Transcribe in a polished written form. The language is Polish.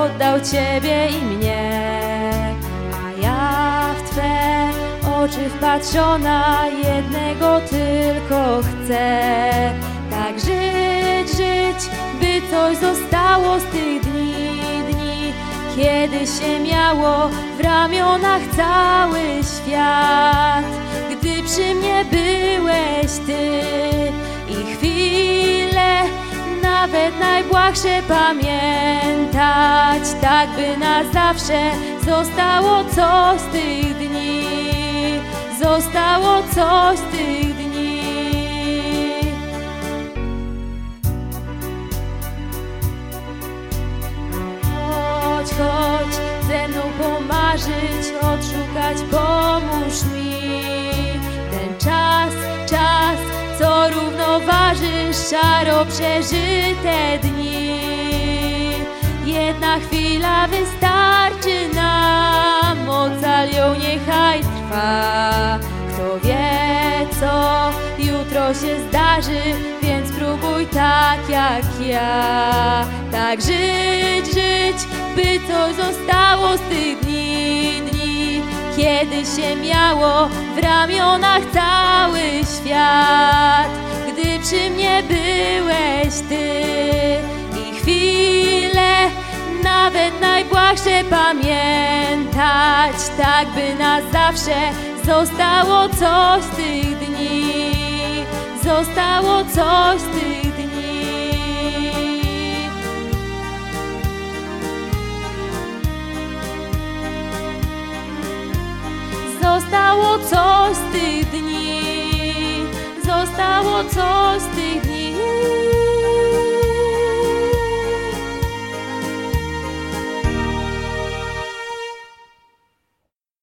oddał Ciebie i mnie, a ja w Twe oczy wpatrzona jednego tylko chcę. Tak żyć, by coś zostało z tych dni, kiedy się miało w ramionach cały świat. Gdy przy mnie byłeś Ty i chwile, nawet najbłahsze pamiętać, tak by na zawsze zostało coś z tych dni, zostało coś z tych dni. Chodź ze mną pomarzyć, odszukać, pomóż mi ten czas, co równoważy szaro przeżyte dni. Jedna chwila wystarczy nam, ocalią niechaj trwa. Kto wie, co jutro się zdarzy, więc spróbuj tak jak ja. Tak żyć, by coś zostało z tych dni, kiedy się miało w ramionach cały świat. Gdy przy mnie byłeś Ty i chwile, nawet najbłahsze pamiętać, tak by na zawsze zostało coś z tych dni, zostało coś z tych dni. Zostało coś z tych dni, zostało coś z tych dni.